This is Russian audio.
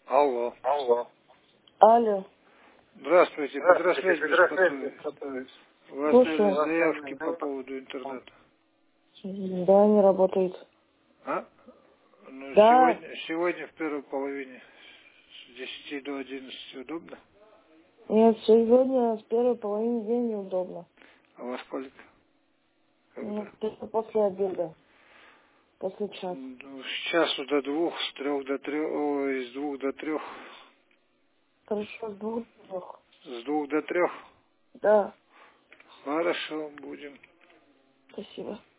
Алло. Алло. Алло. Здравствуйте, Петросвязь Здравствуйте. беспокоит. У вас Слушаю. заявки по поводу интернета. Да, не работает. А? Ну, Да. сегодня в первой половине с 10 до 11 удобно? Нет, сегодня с первой половины дня неудобно. А во сколько? Ну, Когда? только после обеда. После часа. Ну, с часу до 2, с 3 до 3, ой, с 2 до 3, Хорошо, с 2 до 3. с 2 до 3. Да, Хорошо, будем. спасибо.